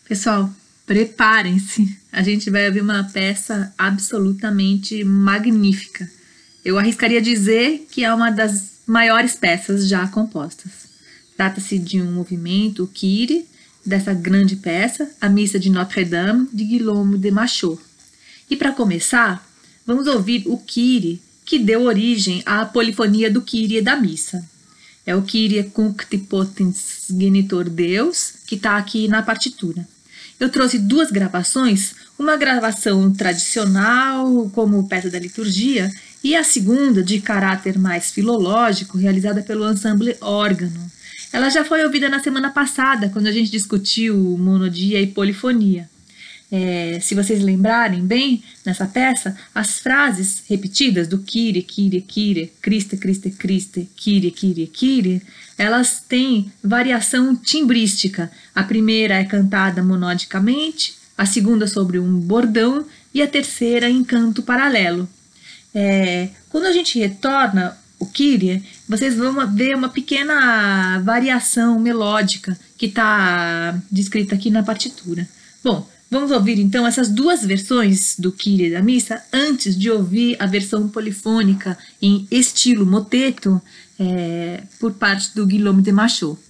Pessoal, preparem-se. A gente vai ouvir uma peça absolutamente magnífica. Eu arriscaria dizer que é uma das maiores peças já compostas. Trata-se de um movimento, o Kyrie, dessa grande peça, a Missa de Notre-Dame, de Guillaume de Machaut. E para começar, vamos ouvir o Kyrie, que deu origem à polifonia do Kyrie da missa. É o Kyrie Cuncti Potens Genitor Deus, que está aqui na partitura. Eu trouxe duas gravações, uma gravação tradicional, como peça da liturgia, e a segunda, de caráter mais filológico, realizada pelo ensemble órgano. Ela já foi ouvida na semana passada, quando a gente discutiu monodia e polifonia. Se vocês lembrarem bem, nessa peça, as frases repetidas do Kyrie, Kyrie, Kyrie, Christe, Christe, Christe, Kyrie, Kyrie, Kyrie, elas têm variação timbrística. A primeira é cantada monodicamente, a segunda sobre um bordão e a terceira em canto paralelo. Quando a gente retorna o Kyrie, vocês vão ver uma pequena variação melódica que está descrita aqui na partitura. Bom, vamos ouvir então essas duas versões do Kyrie da missa antes de ouvir a versão polifônica em estilo moteto por parte do Guillaume de Machaut.